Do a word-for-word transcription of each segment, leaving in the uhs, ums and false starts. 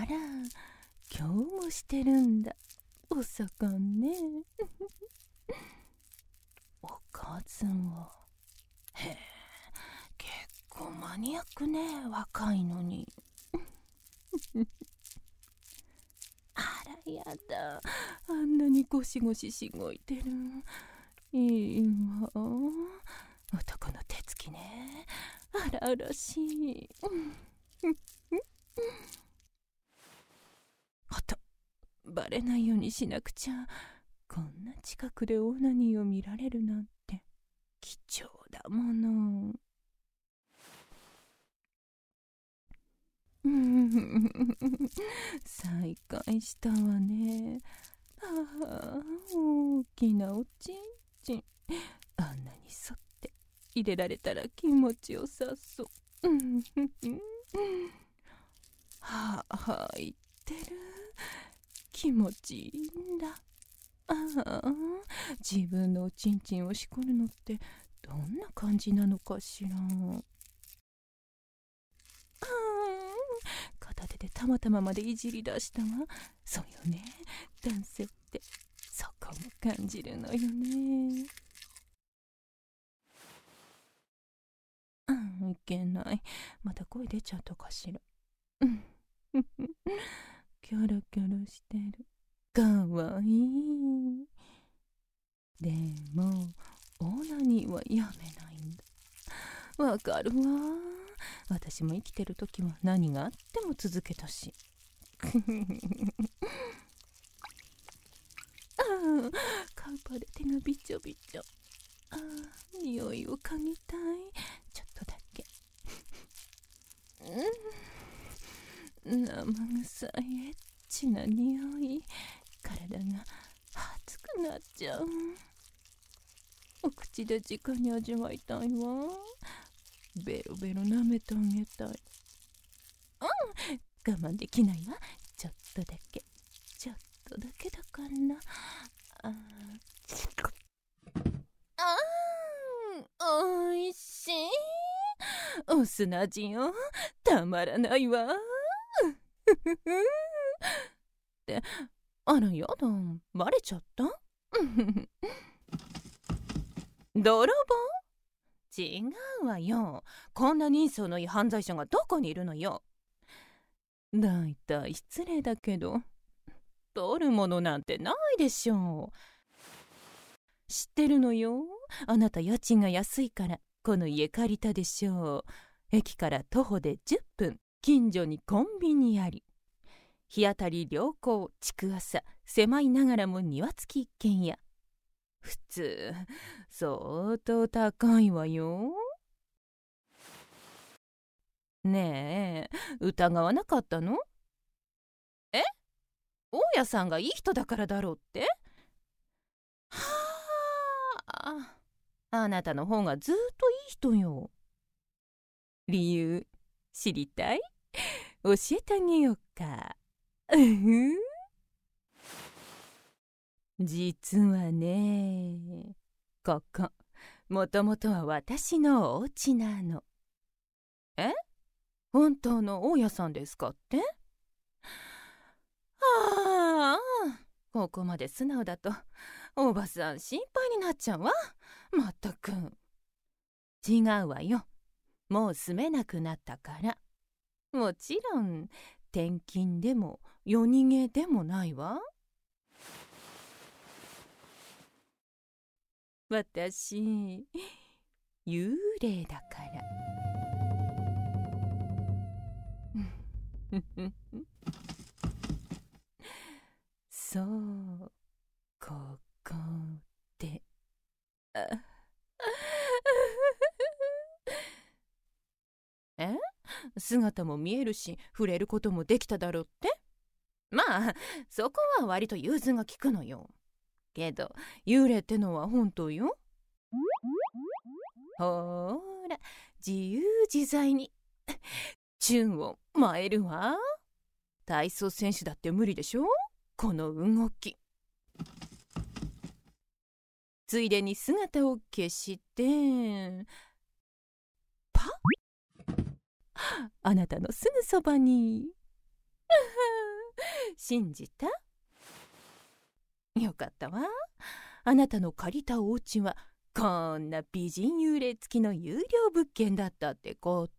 ら、今日もしてるんだ、お盛んね。おかずは、へえ、結構マニアックね、若いのに。あらやだ、あんなにゴシゴシしごいてる。いいわ、男の手つきね、荒々しい。あと、バレないようにしなくちゃ。こんな近くでオナニーを見られるなんて貴重だもの。再会したわね。ああ、大きなおちんちん。あんなに沿って入れられたら気持ちよさそう。はあはあ言ってる。気持ちいいんだ。ああ、自分のおちんちんをしこるのってどんな感じなのかしら。あ片手でたまたままでいじり出したわ。そうよね、男性ってそこも感じるのよね。ああ、いけない、また声出ちゃったかしら。キョロキョロしてる、かわいい。でもオナニーはやめないんだ。わかるわ、私も生きてる時は何があっても続けたし。ああ、カウパーで手がびちょびちょ。ああ、匂いを嗅ぎたい、ちょっとだけ。うん、生臭いエッチな匂い、体が熱くなっちゃう。お口で直に味わいたいわ。ベロベロ舐めてあげたい。うん、我慢できないわ、ちょっとだけ、ちょっとだけだからな。ああ、おいしい。お砂地よ、たまらないわ。ってあらやだ、バレちゃった。泥棒？違うわよ、こんな人相のいい犯罪者がどこにいるのよ。だいたい失礼だけど、取るものなんてないでしょう。知ってるのよ、あなた家賃が安いからこの家借りたでしょう。駅から徒歩でじゅっぷん、近所にコンビニあり、日当たり良好、築浅、狭いながらも庭付き一軒家。普通相当高いわよ。ねえ、疑わなかったの？え？大家さんがいい人だからだろうって？はあ、あなたの方がずっといい人よ。理由知りたい？教えてあげようか。実はね、ここもともとは私のお家なの。え？本当の大家さんですかって？ああ、ここまで素直だとおばさん心配になっちゃうわ。まったく。違うわよ、もう住めなくなったから。もちろん転勤でも夜逃げでもないわ。私幽霊だから。そう、ここで。え？姿も見えるし触れることもできただろうって？まあそこは割と融通が利くのよ。けど幽霊ってのは本当よ。ほーら、自由自在に宙を舞えるわ。体操選手だって無理でしょ、この動き。ついでに姿を消してパッ、あなたのすぐそばに。 信じた？よかったわ。あなたの借りたお家はこんな美人幽霊付きの有料物件だったってこと。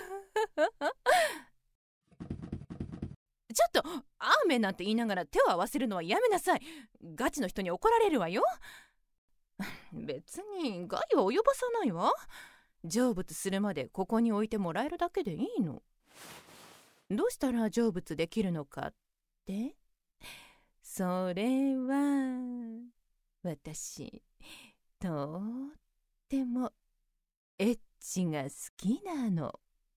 ちょっと雨なんて言いながら手を合わせるのはやめなさい。ガチの人に怒られるわよ。別に害は及ばさないわ。成仏するまでここに置いてもらえるだけでいいの。どうしたら成仏できるのかって？それは私とってもエッチが好きなの。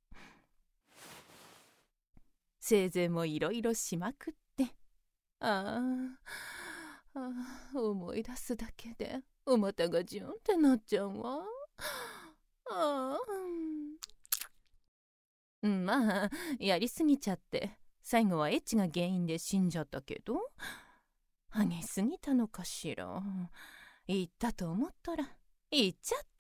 生前もいろいろしまくって、ああ、ああ思い出すだけでお股がジュンってなっちゃうわ。ああ、まあやりすぎちゃって最後はエッチが原因で死んじゃったけど、激すぎたのかしら。言ったと思ったら言っちゃった。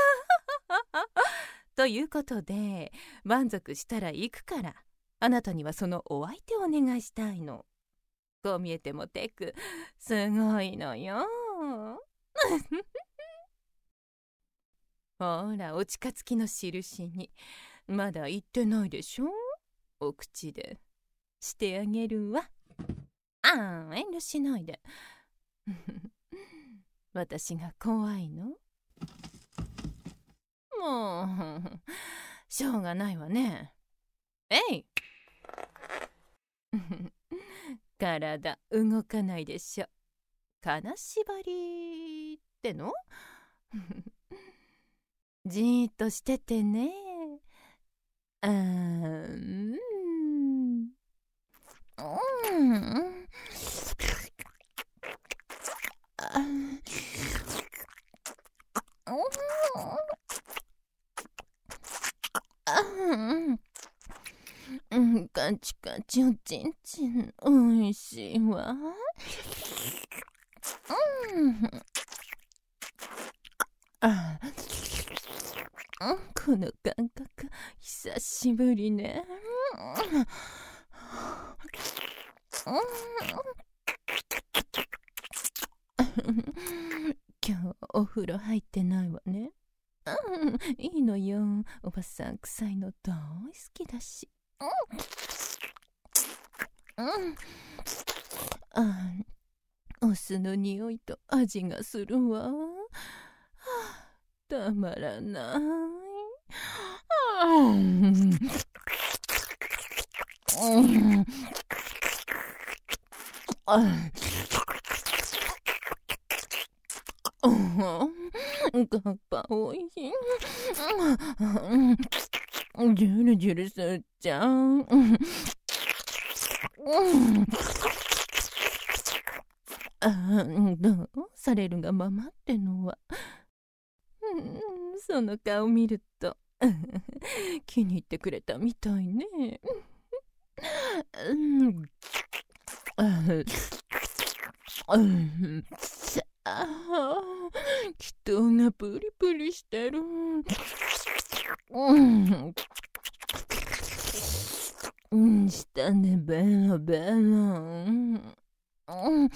ということで満足したら行くから、あなたにはそのお相手をお願いしたいの。こう見えてもテクすごいのよ。ほら、お近づきの印にまだ言ってないでしょ。お口でしてあげるわ。ああ、遠慮しないで。私が怖いの？もうしょうがないわね。えい。体動かないでしょ。金縛りっての？じーっとしててね。あーん。うん。うん、カチカチおちんちんおいしいわ。うん、あ、この感覚久しぶりね。今日お風呂入ってないわね。うん、いいのよ。おばさん臭いの大好きだし。うん、あ、お酢の匂いと味がするわ。はあ、たまらない。うん、あ、ガッパおいしい。ジュルジュルすっちゃう。あ、どうされるがままってのは。うん、その顔見ると気に入ってくれたみたいね。うん、あ、うん、ああ、気筒がプリプリしてる。うん、うん、下でベロベロ。うん、うん、うん、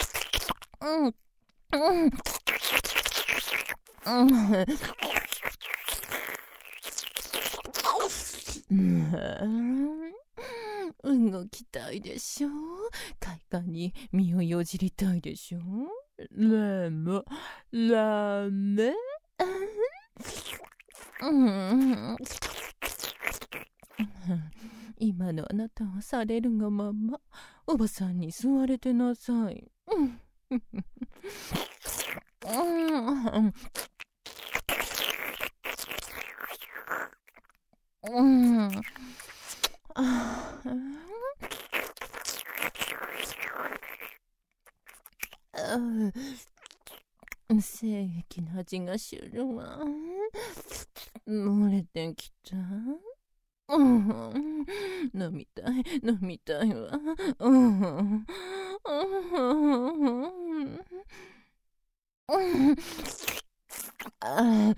うん、動きたいでしょ。快感に身をよじりたいでしょ。ラムラメ、うん、今のあなたはされるがままおばさんに吸われてなさい。うんうん、ああ、精液の味がするわ。漏れてきた。うん、飲みたい飲みたいわ。うん、うん、あ、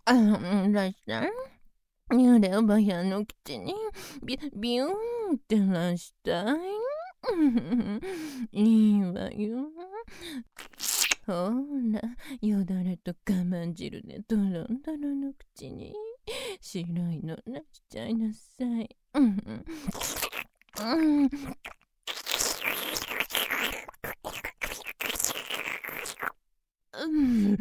あの、らっしゃい。幽霊おばさんの口にビビューンって出したい。いいわよ。ほら、よだれと我慢汁でドロンドロンの口に白いの出しちゃいなさい。うんうんうんうん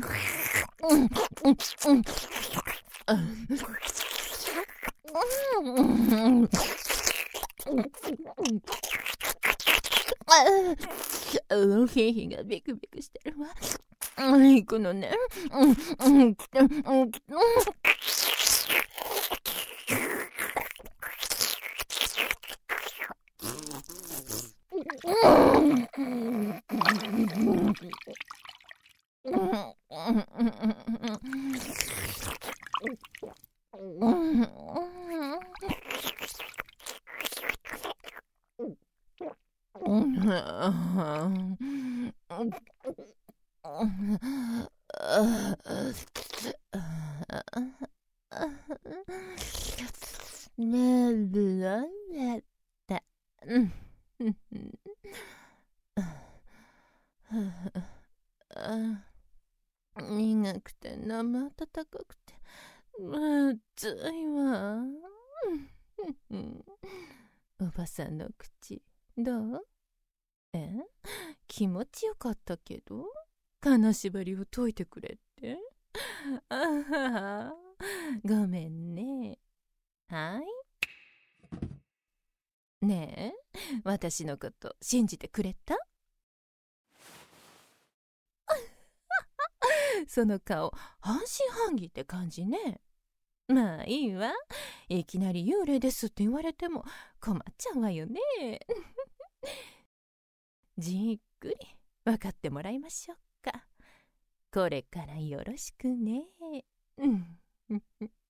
うん、ひひがビクビクしてるわ。行くのね。うんうんうんうんねえ、なんだった。うん苦くて生温かくて熱いわ。おばさんの口どう？え気持ちよかったけど金縛りを解いてくれって。あははごめんね。はいねえ、私のこと信じてくれた？その顔半信半疑って感じね。まあいいわ。いきなり幽霊ですって言われても困っちゃうわよね。じっくり分かってもらいましょうか。これからよろしくね。うん